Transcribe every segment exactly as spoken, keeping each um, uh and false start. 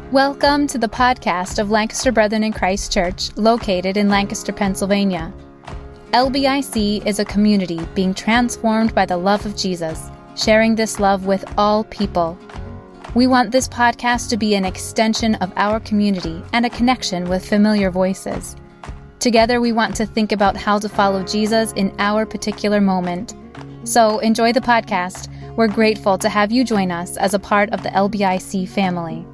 Welcome to the podcast of Lancaster Brethren in Christ Church, located in Lancaster, Pennsylvania. L B I C is a community being transformed by the love of Jesus, sharing this love with all people. We want this podcast to be an extension of our community and a connection with familiar voices. Together, we want to think about how to follow Jesus in our particular moment. So enjoy the podcast. We're grateful to have you join us as a part of the L B I C family.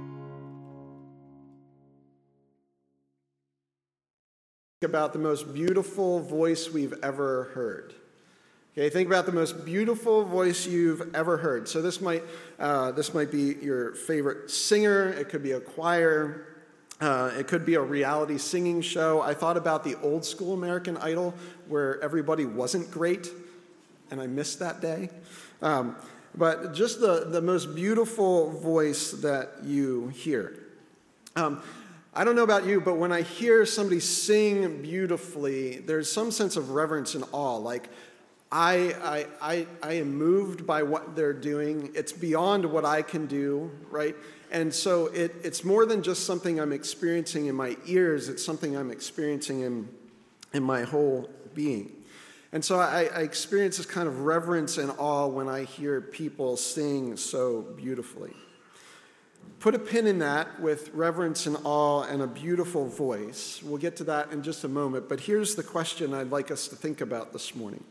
About the most beautiful voice we've ever heard. Okay, think about the most beautiful voice you've ever heard. So this might uh, this might be your favorite singer. It could be a choir. Uh, it could be a reality singing show. I thought about the old school American Idol where everybody wasn't great, and I missed that day. Um, but just the, the most beautiful voice that you hear. Um, I don't know about you, but when I hear somebody sing beautifully, there's some sense of reverence and awe. Like, I, I, I, I am moved by what they're doing. It's beyond what I can do, right? And so it, it's more than just something I'm experiencing in my ears. It's something I'm experiencing in, in my whole being. And so I, I experience this kind of reverence and awe when I hear people sing so beautifully. Put a pin in that with reverence and awe and a beautiful voice. We'll get to that in just a moment, but here's the question I'd like us to think about this morning.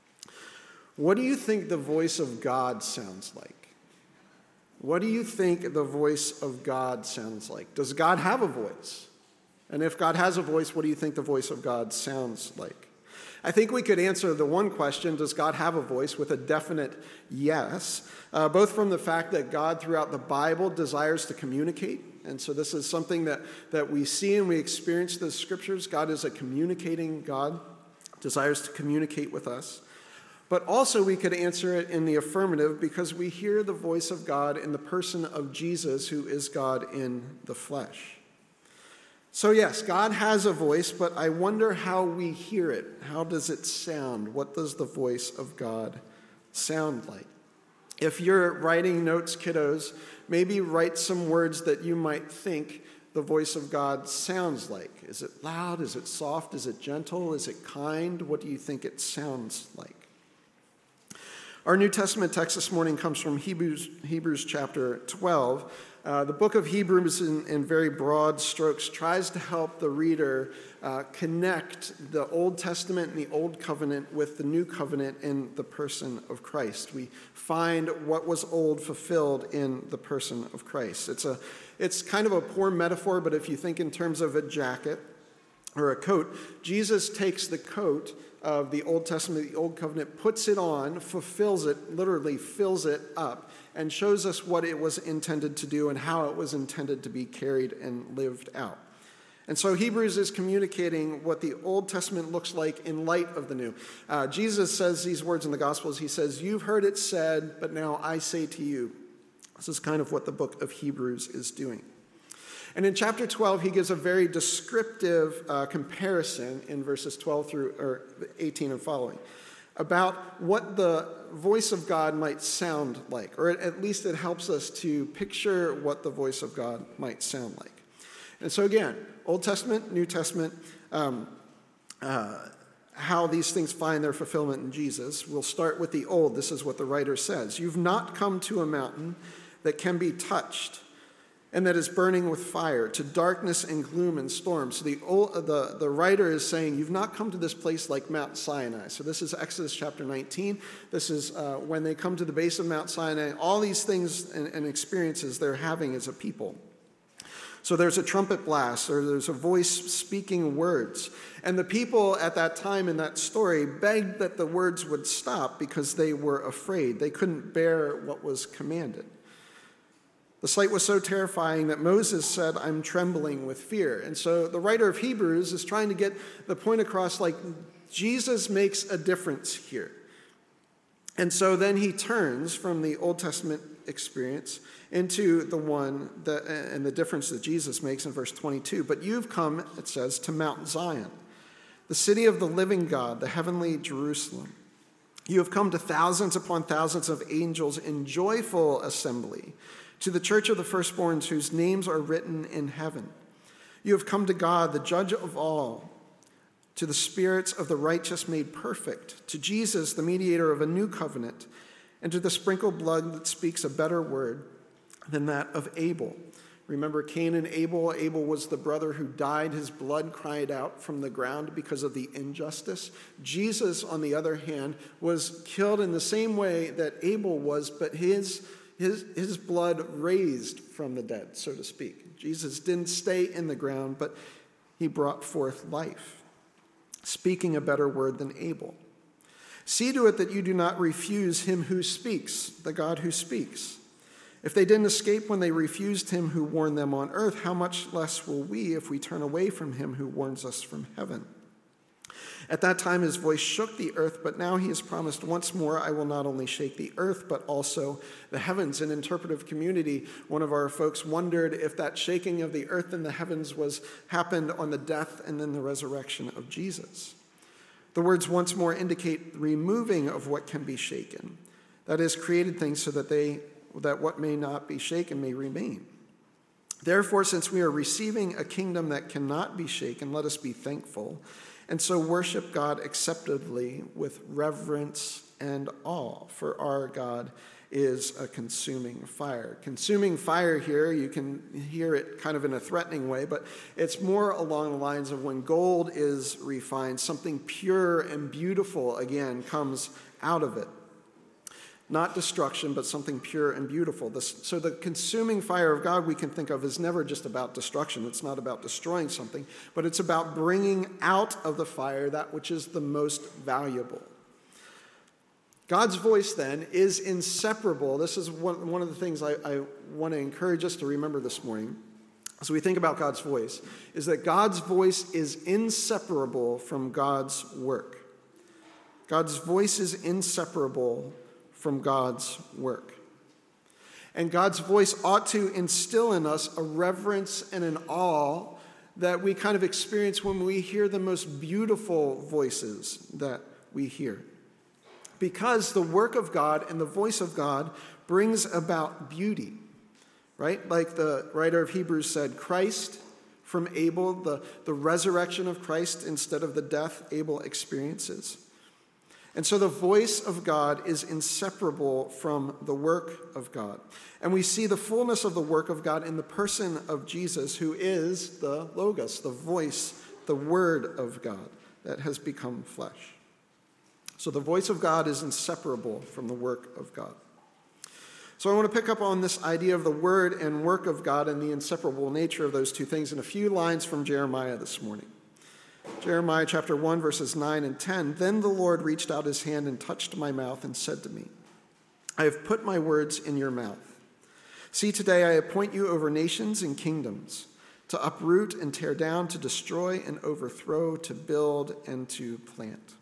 What do you think the voice of God sounds like? What do you think the voice of God sounds like? Does God have a voice? And if God has a voice, what do you think the voice of God sounds like? I think we could answer the one question, does God have a voice, with a definite yes, uh, both from the fact that God throughout the Bible desires to communicate. And so this is something that, that we see and we experience in the scriptures. God is a communicating God, desires to communicate with us. But also we could answer it in the affirmative because we hear the voice of God in the person of Jesus, who is God in the flesh. So yes, God has a voice, but I wonder how we hear it. How does it sound? What does the voice of God sound like? If you're writing notes, kiddos, maybe write some words that you might think the voice of God sounds like. Is it loud? Is it soft? Is it gentle? Is it kind? What do you think it sounds like? Our New Testament text this morning comes from Hebrews, Hebrews chapter twelve. Uh, the book of Hebrews, in, in very broad strokes, tries to help the reader uh, connect the Old Testament and the Old Covenant with the New Covenant in the person of Christ. We find what was old fulfilled in the person of Christ. It's a, it's kind of a poor metaphor, but if you think in terms of a jacket or a coat, Jesus takes the coat of the Old Testament, the Old Covenant, puts it on, fulfills it, literally fills it up, and shows us what it was intended to do and how it was intended to be carried and lived out. And so Hebrews is communicating what the Old Testament looks like in light of the New. Uh, Jesus says these words in the Gospels. He says, "You've heard it said, but now I say to you." This is kind of what the book of Hebrews is doing. And in chapter twelve, he gives a very descriptive uh, comparison in verses twelve through or eighteen and following about what the voice of God might sound like, or at least it helps us to picture what the voice of God might sound like. And so again, Old Testament, New Testament, um, uh, how these things find their fulfillment in Jesus. We'll start with the Old. This is what the writer says. "You've not come to a mountain that can be touched, and that is burning with fire, to darkness and gloom and storm." So the, old, the, the writer is saying, you've not come to this place like Mount Sinai. So this is Exodus chapter nineteen. This is uh, when they come to the base of Mount Sinai, all these things and, and experiences they're having as a people. So there's a trumpet blast, or there's a voice speaking words. And the people at that time in that story begged that the words would stop because they were afraid. They couldn't bear what was commanded. The sight was so terrifying that Moses said, "I'm trembling with fear." And so the writer of Hebrews is trying to get the point across, like, Jesus makes a difference here. And so then he turns from the Old Testament experience into the one that, and the difference that Jesus makes in verse twenty-two. "But you've come," it says, "to Mount Zion, the city of the living God, the heavenly Jerusalem. You have come to thousands upon thousands of angels in joyful assembly, To the church of the firstborns whose names are written in heaven, you have come to God, the judge of all, to the spirits of the righteous made perfect, to Jesus, the mediator of a new covenant, and to the sprinkled blood that speaks a better word than that of Abel. Remember Cain and Abel. Abel was the brother who died. His blood cried out from the ground because of the injustice. Jesus, on the other hand, was killed in the same way that Abel was, but his, his, his blood raised from the dead, so to speak. Jesus didn't stay in the ground, but he brought forth life, speaking a better word than Abel. See to it that you do not refuse him who speaks, the God who speaks. If they didn't escape when they refused him who warned them on earth, how much less will we if we turn away from him who warns us from heaven? At that time his voice shook the earth, but now he has promised once more, I will not only shake the earth, but also the heavens. In interpretive community, one of our folks wondered if that shaking of the earth and the heavens was happened on the death and then the resurrection of Jesus. The words once more indicate the removing of what can be shaken. That is, created things so that they that what may not be shaken may remain. Therefore, since we are receiving a kingdom that cannot be shaken, let us be thankful, and so worship God acceptably with reverence and awe, for our God is a consuming fire. Consuming fire here, you can hear it kind of in a threatening way, but it's more along the lines of when gold is refined, something pure and beautiful again comes out of it. Not destruction, but something pure and beautiful. This, so the consuming fire of God we can think of is never just about destruction. It's not about destroying something, but it's about bringing out of the fire that which is the most valuable. God's voice, then, is inseparable. This is one, one of the things I, I want to encourage us to remember this morning as we think about God's voice, is that God's voice is inseparable from God's work. God's voice is inseparable from God's work. And God's voice ought to instill in us a reverence and an awe that we kind of experience when we hear the most beautiful voices that we hear. Because the work of God and the voice of God brings about beauty, right? Like the writer of Hebrews said, Christ from Abel, the, the resurrection of Christ instead of the death Abel experiences. And so the voice of God is inseparable from the work of God. And we see the fullness of the work of God in the person of Jesus, who is the Logos, the voice, the word of God that has become flesh. So the voice of God is inseparable from the work of God. So I want to pick up on this idea of the word and work of God and the inseparable nature of those two things in a few lines from Jeremiah this morning. Jeremiah chapter one, verses nine and ten. Then the Lord reached out his hand and touched my mouth and said to me, I have put my words in your mouth. See, today I appoint you over nations and kingdoms, to uproot and tear down, to destroy and overthrow, to build and to plant.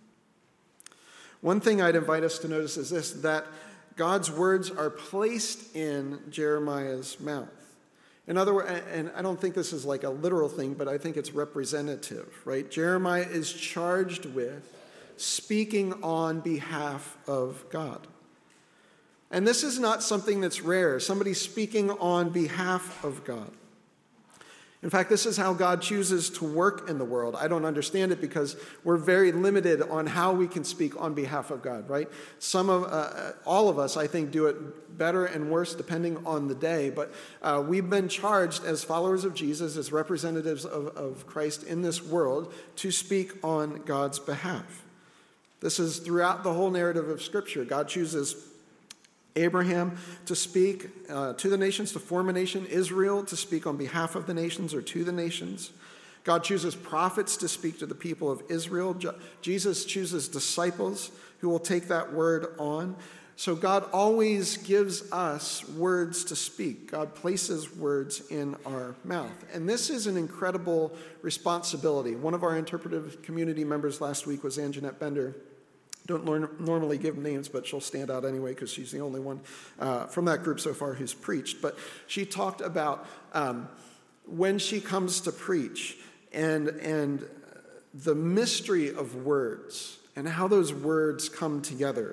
One thing I'd invite us to notice is this, that God's words are placed in Jeremiah's mouth. In other words, and I don't think this is like a literal thing, but I think it's representative, right? Jeremiah is charged with speaking on behalf of God. And this is not something that's rare, somebody speaking on behalf of God. In fact, this is how God chooses to work in the world. I don't understand it because we're very limited on how we can speak on behalf of God, right? Some of, uh, all of us, I think, do it better and worse depending on the day. But uh, we've been charged as followers of Jesus, as representatives of, of Christ in this world, to speak on God's behalf. This is throughout the whole narrative of Scripture. God chooses Abraham to speak uh, to the nations, to form a nation, Israel to speak on behalf of the nations or to the nations. God chooses prophets to speak to the people of Israel. Je- Jesus chooses disciples who will take that word on. So God always gives us words to speak. God places words in our mouth. And this is an incredible responsibility. One of our interpretive community members last week was Anjanette Bender. Don't learn, normally give names, but she'll stand out anyway because she's the only one uh, from that group so far who's preached. But she talked about um, when she comes to preach and, and the mystery of words and how those words come together.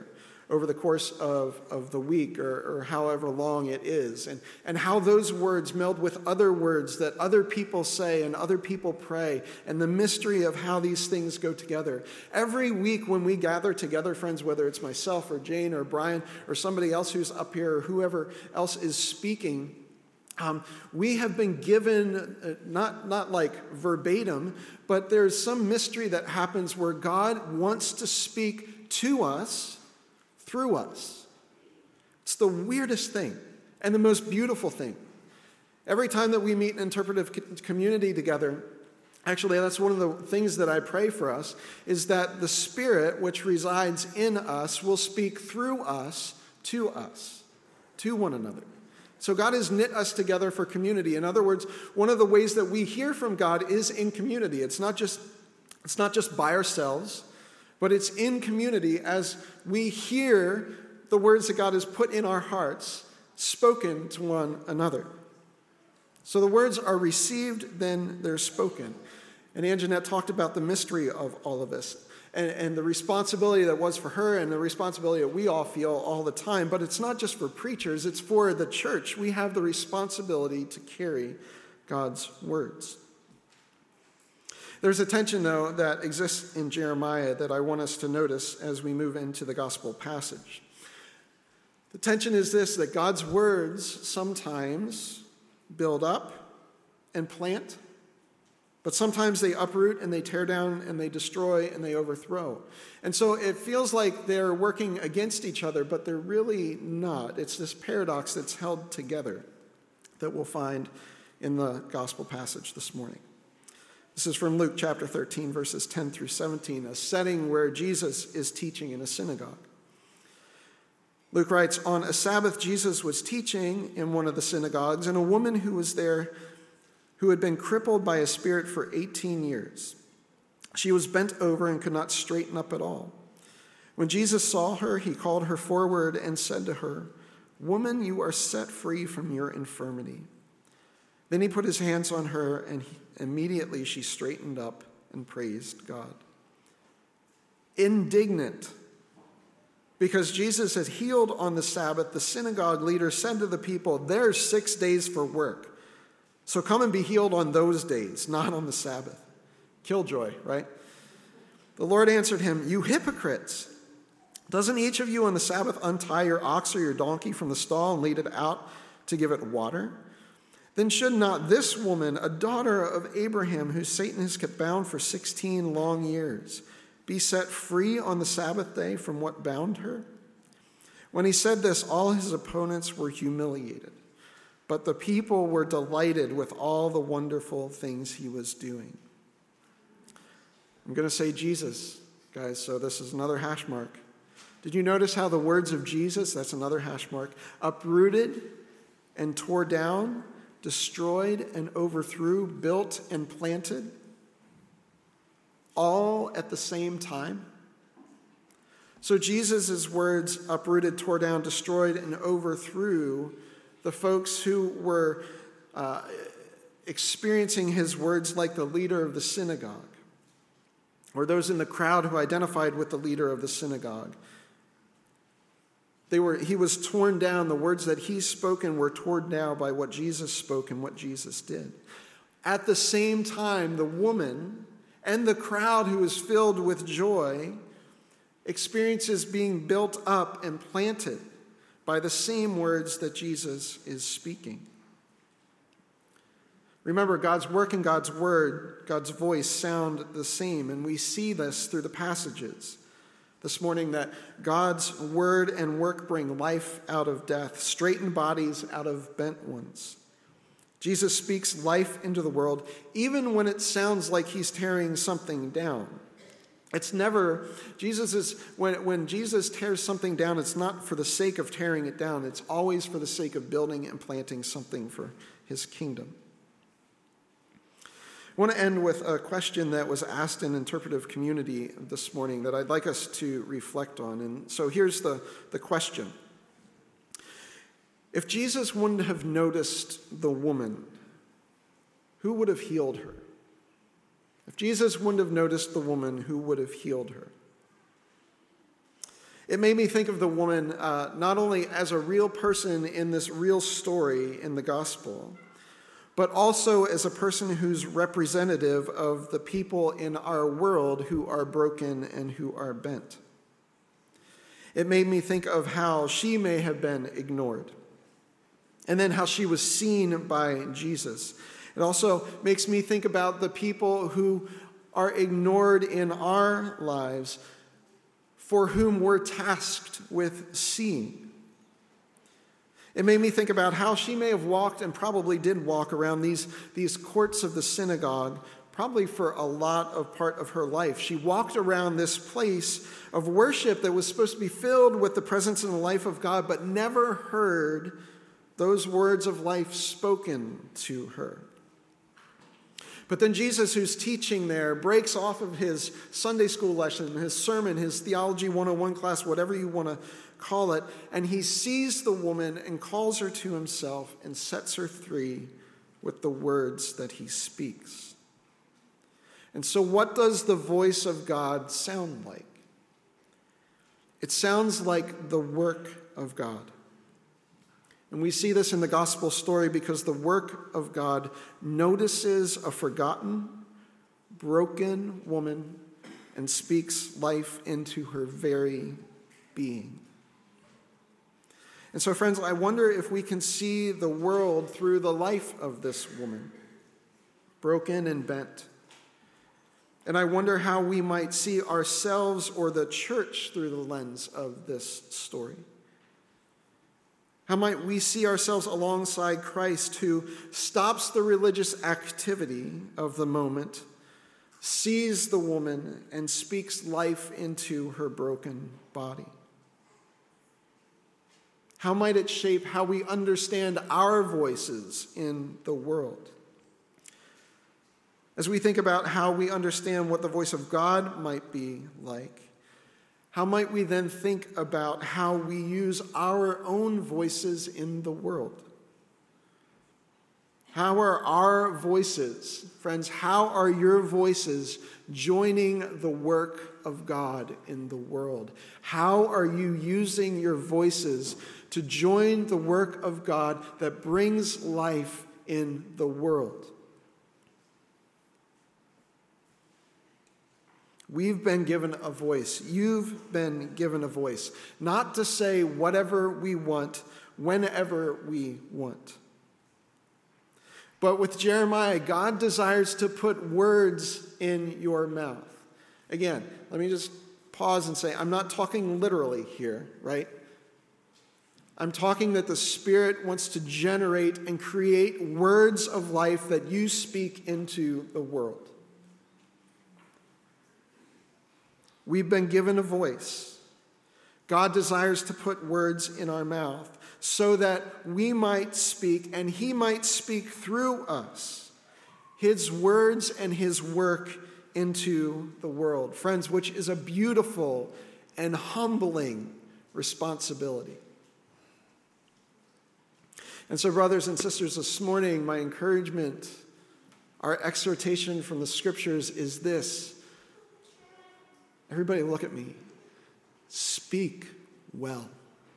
over the course of, of the week or, or however long it is, and, and how those words meld with other words that other people say and other people pray, and the mystery of how these things go together. Every week when we gather together, friends, whether it's myself or Jane or Brian or somebody else who's up here or whoever else is speaking, Um, we have been given, uh, not, not like verbatim, but there's some mystery that happens where God wants to speak to us through us. It's the weirdest thing and the most beautiful thing. Every time that we meet an interpretive co- community together, actually that's one of the things that I pray for us, is that the Spirit which resides in us will speak through us to us, to one another. So God has knit us together for community. In other words, one of the ways that we hear from God is in community. It's not just, it's not just by ourselves, but it's in community as we hear the words that God has put in our hearts spoken to one another. So the words are received, then they're spoken. And Anjanette talked about the mystery of all of this. And, and the responsibility that was for her and the responsibility that we all feel all the time. But it's not just for preachers, it's for the church. We have the responsibility to carry God's words. There's a tension, though, that exists in Jeremiah that I want us to notice as we move into the gospel passage. The tension is this, that God's words sometimes build up and plant, but sometimes they uproot and they tear down and they destroy and they overthrow. And so it feels like they're working against each other, but they're really not. It's this paradox that's held together that we'll find in the gospel passage this morning. This is from Luke chapter thirteen, verses ten through seventeen, a setting where Jesus is teaching in a synagogue. Luke writes, "On a Sabbath, Jesus was teaching in one of the synagogues, and a woman who was there who had been crippled by a spirit for eighteen years. She was bent over and could not straighten up at all. When Jesus saw her, he called her forward and said to her, 'Woman, you are set free from your infirmity.' Then he put his hands on her, and he, immediately she straightened up and praised God." Indignant because Jesus had healed on the Sabbath, the synagogue leader said to the people, "There's six days for work. So come and be healed on those days, not on the Sabbath." Killjoy, right? The Lord answered him, "You hypocrites! Doesn't each of you on the Sabbath untie your ox or your donkey from the stall and lead it out to give it water? Then should not this woman, a daughter of Abraham, who Satan has kept bound for sixteen long years, be set free on the Sabbath day from what bound her?" When he said this, all his opponents were humiliated, but the people were delighted with all the wonderful things he was doing. I'm going to say Jesus, guys, so this is another hash mark. Did you notice how the words of Jesus, that's another hash mark, uprooted and tore down, destroyed and overthrew, built and planted, all at the same time? So Jesus' words uprooted, tore down, destroyed, and overthrew the folks who were uh, experiencing his words like the leader of the synagogue, or those in the crowd who identified with the leader of the synagogue. They were, he was torn down. The words that he spoken were torn down by what Jesus spoke and what Jesus did. At the same time, the woman and the crowd who is filled with joy experiences being built up and planted by the same words that Jesus is speaking. Remember, God's work and God's word, God's voice sound the same, and we see this through the passages this morning, that God's word and work bring life out of death, straighten bodies out of bent ones. Jesus speaks life into the world, even when it sounds like he's tearing something down. It's never, Jesus is, when, when Jesus tears something down, it's not for the sake of tearing it down. It's always for the sake of building and planting something for his kingdom. I want to end with a question that was asked in interpretive community this morning that I'd like us to reflect on. And so here's the, the question. If Jesus wouldn't have noticed the woman, who would have healed her? If Jesus wouldn't have noticed the woman, who would have healed her? It made me think of the woman uh, not only as a real person in this real story in the gospel, but also as a person who's representative of the people in our world who are broken and who are bent. It made me think of how she may have been ignored, and then how she was seen by Jesus. It also makes me think about the people who are ignored in our lives, for whom we're tasked with seeing. It made me think about how she may have walked, and probably did walk, around these, these courts of the synagogue, probably for a lot of part of her life. She walked around this place of worship that was supposed to be filled with the presence and the life of God, but never heard those words of life spoken to her. But then Jesus, who's teaching there, breaks off of his Sunday school lesson, his sermon, his Theology one oh one class, whatever you want to call it, and he sees the woman and calls her to himself and sets her free with the words that he speaks. And so what does the voice of God sound like? It sounds like the work of God. And we see this in the gospel story because the work of God notices a forgotten, broken woman and speaks life into her very being. And so, friends, I wonder if we can see the world through the life of this woman, broken and bent. And I wonder how we might see ourselves or the church through the lens of this story. How might we see ourselves alongside Christ, who stops the religious activity of the moment, sees the woman, and speaks life into her broken body? How might it shape how we understand our voices in the world? As we think about how we understand what the voice of God might be like, how might we then think about how we use our own voices in the world? How are our voices, friends, how are your voices joining the work of God in the world? How are you using your voices to join the work of God that brings life in the world? We've been given a voice. You've been given a voice. Not to say whatever we want, whenever we want. But with Jeremiah, God desires to put words in your mouth. Again, let me just pause and say, I'm not talking literally here, right? I'm talking that the Spirit wants to generate and create words of life that you speak into the world. We've been given a voice. God desires to put words in our mouth so that we might speak and he might speak through us his words and his work into the world. Friends, which is a beautiful and humbling responsibility. And so, brothers and sisters, this morning, my encouragement, our exhortation from the scriptures is this. Everybody look at me. Speak well.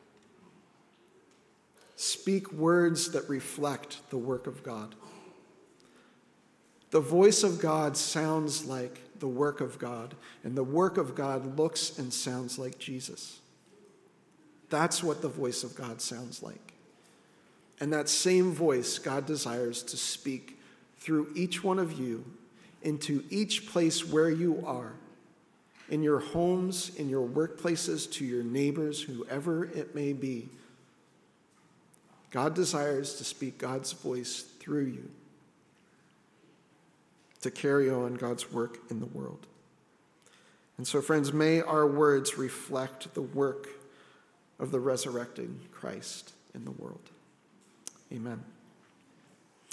Speak words that reflect the work of God. The voice of God sounds like the work of God, and the work of God looks and sounds like Jesus. That's what the voice of God sounds like. And that same voice God desires to speak through each one of you into each place where you are, in your homes, in your workplaces, to your neighbors, whoever it may be. God desires to speak God's voice through you to carry on God's work in the world. And so, friends, may our words reflect the work of the resurrected Christ in the world. Amen.